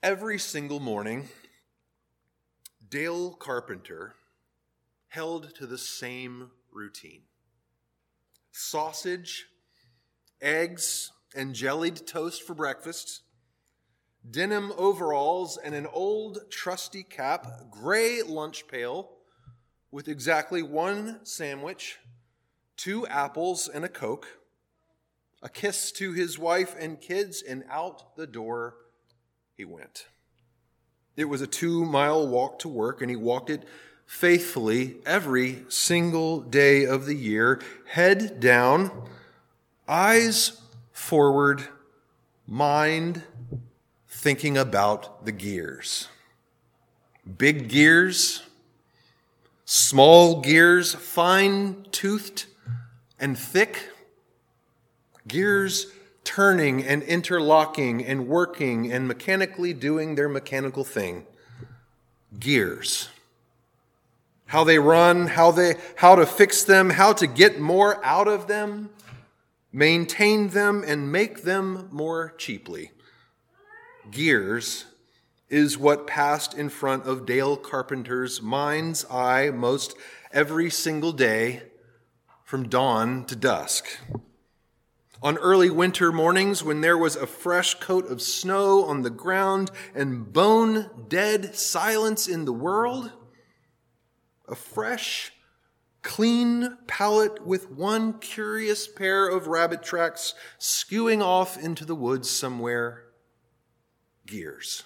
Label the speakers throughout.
Speaker 1: Every single morning, Dale Carpenter held to the same routine. Sausage, eggs, and jellied toast for breakfast, denim overalls and an old trusty cap, gray lunch pail with exactly one sandwich, 2 apples and a Coke, a kiss to his wife and kids, and out the door he went. It was a 2-mile walk to work, and he walked it faithfully every single day of the year, head down, eyes forward, mind thinking about the gears. Big gears, small gears, fine-toothed and thick, gears turning and interlocking and working and mechanically doing their mechanical thing. Gears. How they run, how to fix them, how to get more out of them, maintain them, and make them more cheaply. Gears is what passed in front of Dale Carpenter's mind's eye most every single day from dawn to dusk. On early winter mornings, when there was a fresh coat of snow on the ground and bone-dead silence in the world, a fresh, clean pallet with one curious pair of rabbit tracks skewing off into the woods somewhere. Gears.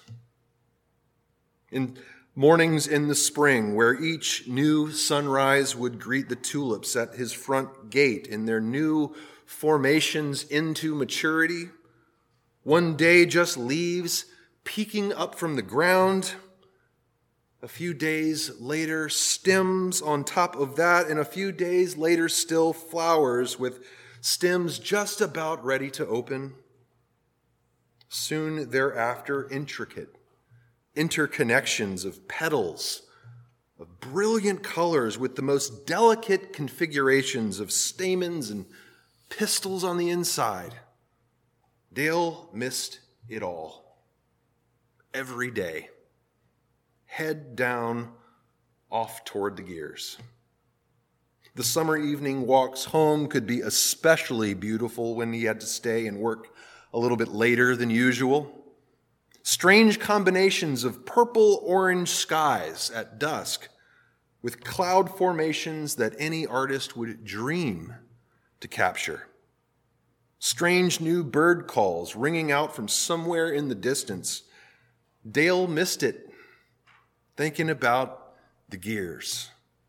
Speaker 1: In mornings in the spring, where each new sunrise would greet the tulips at his front gate in their new formations into maturity, one day just leaves peeking up from the ground. A few days later, stems on top of that, and a few days later, still flowers with stems just about ready to open. Soon thereafter, intricate interconnections of petals of brilliant colors with the most delicate configurations of stamens and pistils on the inside. Dale missed it all. Every day. Head down, off toward the gears. The summer evening walks home could be especially beautiful when he had to stay and work a little bit later than usual. Strange combinations of purple-orange skies at dusk with cloud formations that any artist would dream to capture. Strange new bird calls ringing out from somewhere in the distance. Dale missed it, thinking about the gears.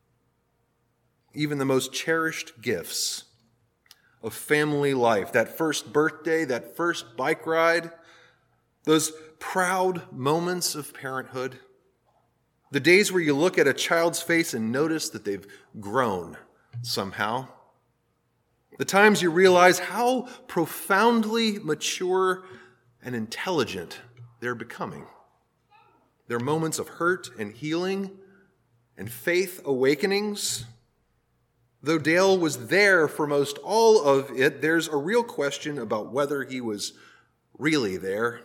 Speaker 1: Even the most cherished gifts of family life, that first birthday, that first bike ride, those proud moments of parenthood, the days where you look at a child's face and notice that they've grown somehow, the times you realize how profoundly mature and intelligent they're becoming. They're moments of hurt and healing and faith awakenings. Though Dale was there for most all of it, there's a real question about whether he was really there.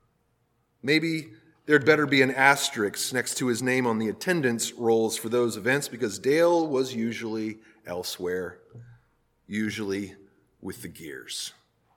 Speaker 1: Maybe there'd better be an asterisk next to his name on the attendance rolls for those events, because Dale was usually elsewhere, usually with the gears.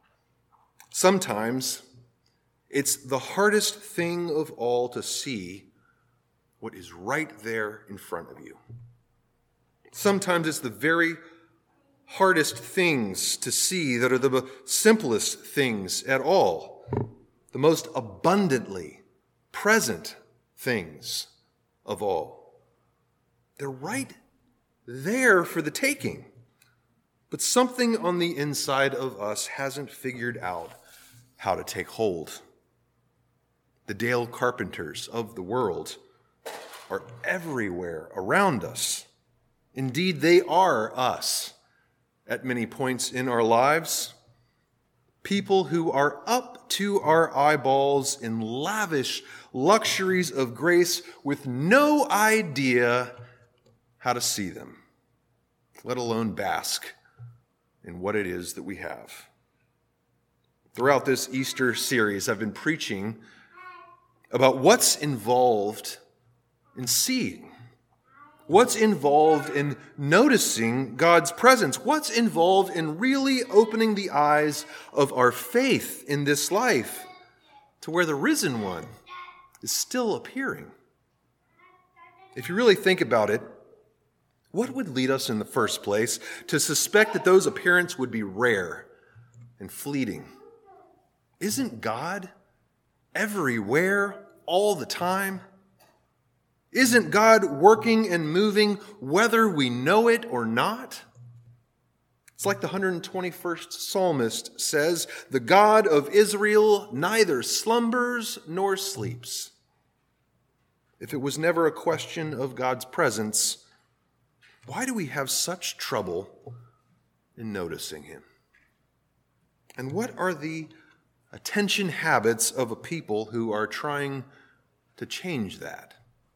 Speaker 1: Sometimes it's the hardest thing of all to see what is right there in front of you. Sometimes it's the very hardest things to see that are the simplest things at all, the most abundantly present things of all. They're right there for the taking. But something on the inside of us hasn't figured out how to take hold. The Dale Carpenters of the world are everywhere around us. Indeed, they are us at many points in our lives. People who are up to our eyeballs in lavish luxuries of grace with no idea how to see them, let alone bask in what it is that we have. Throughout this Easter series, I've been preaching about what's involved in seeing. What's involved in noticing God's presence? What's involved in really opening the eyes of our faith in this life to where the risen one is still appearing? If you really think about it, what would lead us in the first place to suspect that those appearances would be rare and fleeting? Isn't God everywhere all the time? Isn't God working and moving whether we know it or not? It's like the 121st psalmist says, "The God of Israel neither slumbers nor sleeps." If it was never a question of God's presence, why do we have such trouble in noticing him? And what are the attention habits of a people who are trying to change that?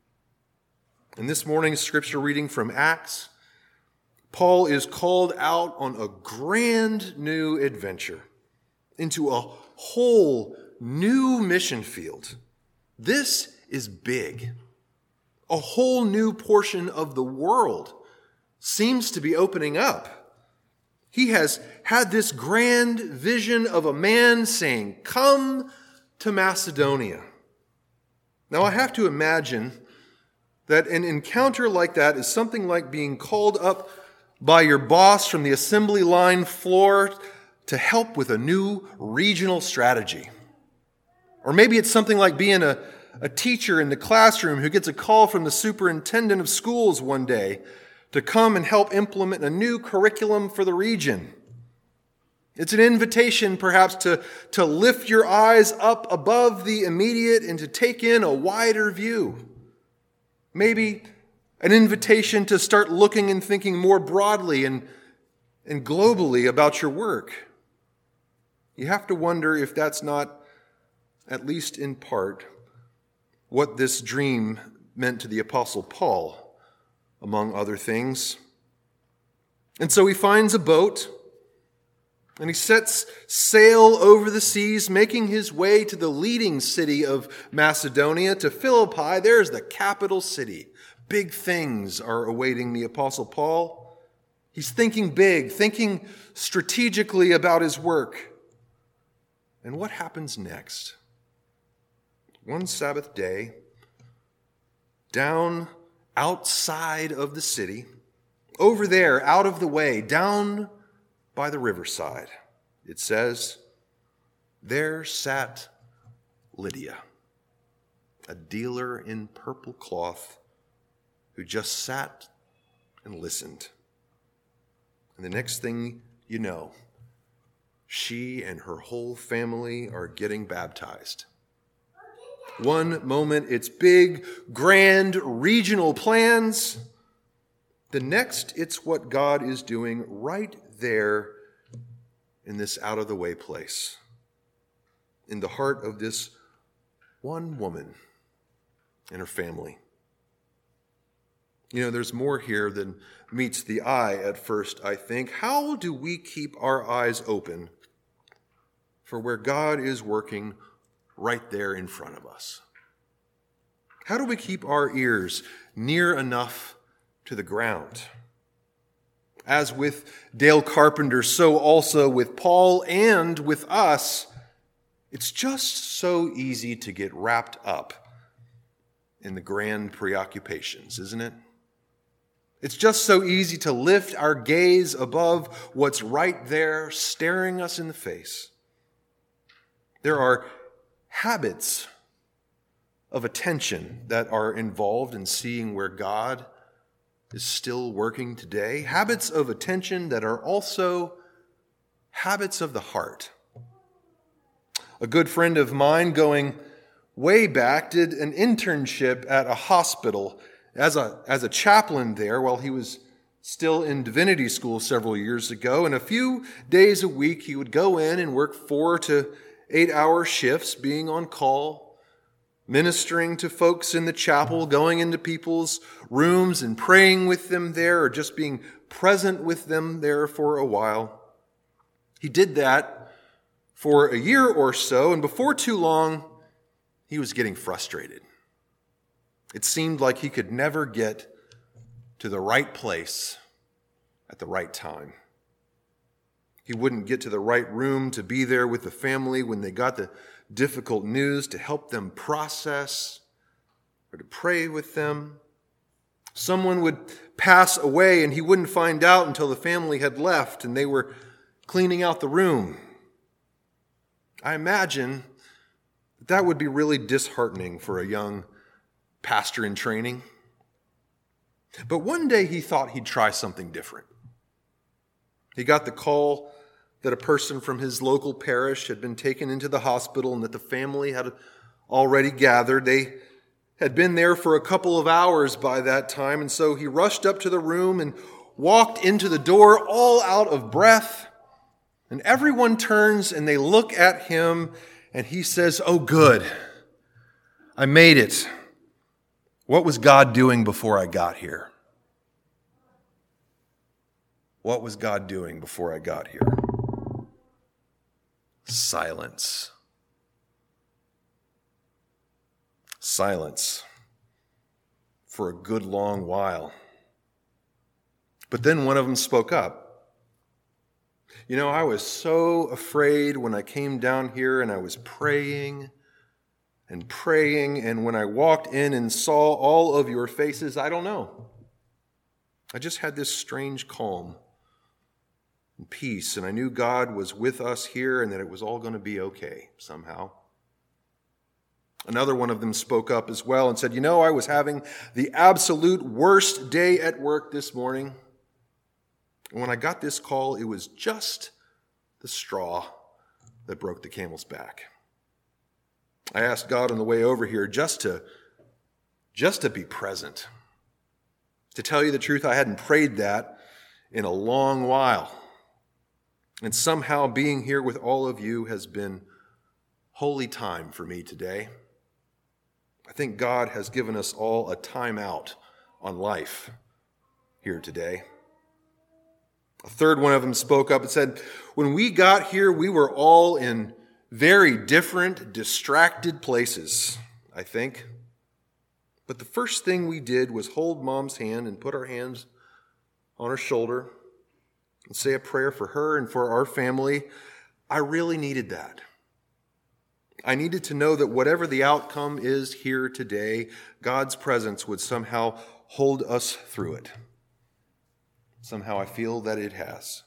Speaker 1: In this morning's scripture reading from Acts, Paul is called out on a grand new adventure into a whole new mission field. This is big. A whole new portion of the world seems to be opening up. He has had this grand vision of a man saying, "Come to Macedonia." Now I have to imagine that an encounter like that is something like being called up by your boss from the assembly line floor to help with a new regional strategy. Or maybe it's something like being a teacher in the classroom who gets a call from the superintendent of schools one day to come and help implement a new curriculum for the region. It's an invitation perhaps to lift your eyes up above the immediate and to take in a wider view. Maybe an invitation to start looking and thinking more broadly and globally about your work. You have to wonder if that's not, at least in part, what this dream meant to the Apostle Paul, among other things. And so he finds a boat, and he sets sail over the seas, making his way to the leading city of Macedonia, to Philippi. There's the capital city. Big things are awaiting the Apostle Paul. He's thinking big, thinking strategically about his work. And what happens next? One Sabbath day, down outside of the city, over there, out of the way, down by the riverside, it says, there sat Lydia, a dealer in purple cloth, who just sat and listened. And the next thing you know, she and her whole family are getting baptized. One moment it's big, grand, regional plans. The next, it's what God is doing right there in this out-of-the-way place, in the heart of this one woman and her family. You know, there's more here than meets the eye at first, I think. How do we keep our eyes open for where God is working right there in front of us? How do we keep our ears near enough to the ground? As with Dale Carpenter, so also with Paul and with us, it's just so easy to get wrapped up in the grand preoccupations, isn't it? It's just so easy to lift our gaze above what's right there staring us in the face. There are habits of attention that are involved in seeing where God is still working today. Habits of attention that are also habits of the heart. A good friend of mine going way back did an internship at a hospital as a chaplain there while he was still in divinity school several years ago. And a few days a week he would go in and work 4 to 8 hour shifts, being on call, ministering to folks in the chapel, going into people's rooms and praying with them there, or just being present with them there for a while. He did that for a year or so, and before too long, he was getting frustrated. It seemed like he could never get to the right place at the right time. He wouldn't get to the right room to be there with the family when they got the difficult news, to help them process or to pray with them. Someone would pass away and he wouldn't find out until the family had left and they were cleaning out the room. I imagine that would be really disheartening for a young pastor in training. But one day he thought he'd try something different. He got the call that a person from his local parish had been taken into the hospital and that the family had already gathered. They had been there for a couple of hours by that time, and so he rushed up to the room and walked into the door all out of breath. And everyone turns and they look at him and he says, "Oh, good. I made it. What was God doing before I got here?" What was God doing before I got here? Silence. Silence for a good long while. But then one of them spoke up. "You know, I was so afraid when I came down here and I was praying, and when I walked in and saw all of your faces, I don't know. I just had this strange calm and peace, and I knew God was with us here and that it was all going to be okay somehow." Another one of them spoke up as well and said, "You know, I was having the absolute worst day at work this morning. And when I got this call, it was just the straw that broke the camel's back. I asked God on the way over here just to be present. To tell you the truth, I hadn't prayed that in a long while. And somehow being here with all of you has been holy time for me today. I think God has given us all a time out on life here today." A third one of them spoke up and said, "When we got here, we were all in very different, distracted places, I think. But the first thing we did was hold Mom's hand and put our hands on her shoulder and say a prayer for her and for our family. I really needed that. I needed to know that whatever the outcome is here today, God's presence would somehow hold us through it. Somehow I feel that it has."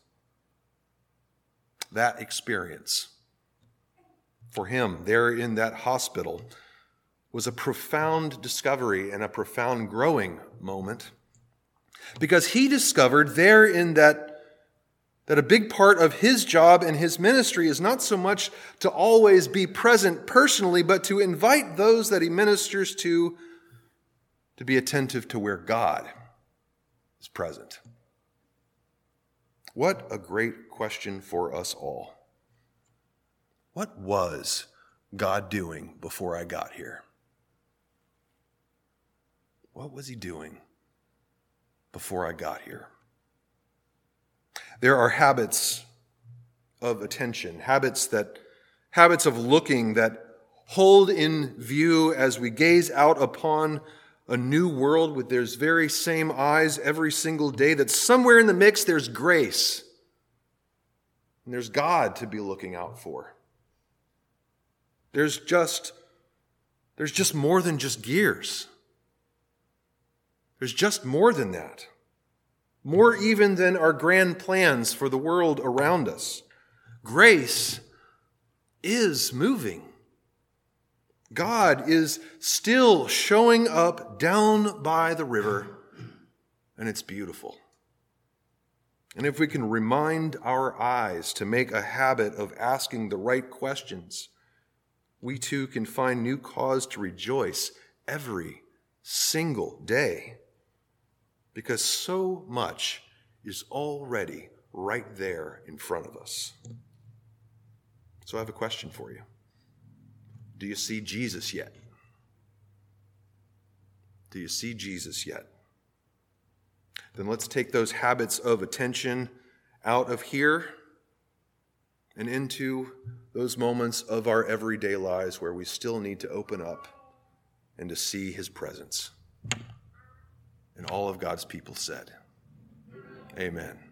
Speaker 1: That experience for him there in that hospital was a profound discovery and a profound growing moment, because he discovered there in that a big part of his job and his ministry is not so much to always be present personally, but to invite those that he ministers to be attentive to where God is present. What a great question for us all. What was God doing before I got here? What was he doing before I got here? There are habits of attention, habits of looking that hold in view as we gaze out upon a new world with those very same eyes every single day, that somewhere in the mix there's grace and there's God to be looking out for. There's just more than just gears. There's just more than that. More even than our grand plans for the world around us. Grace is moving. God is still showing up down by the river, and it's beautiful. And if we can remind our eyes to make a habit of asking the right questions, we too can find new cause to rejoice every single day. Because so much is already right there in front of us. So I have a question for you. Do you see Jesus yet? Do you see Jesus yet? Then let's take those habits of attention out of here and into those moments of our everyday lives where we still need to open up and to see his presence. And all of God's people said, amen.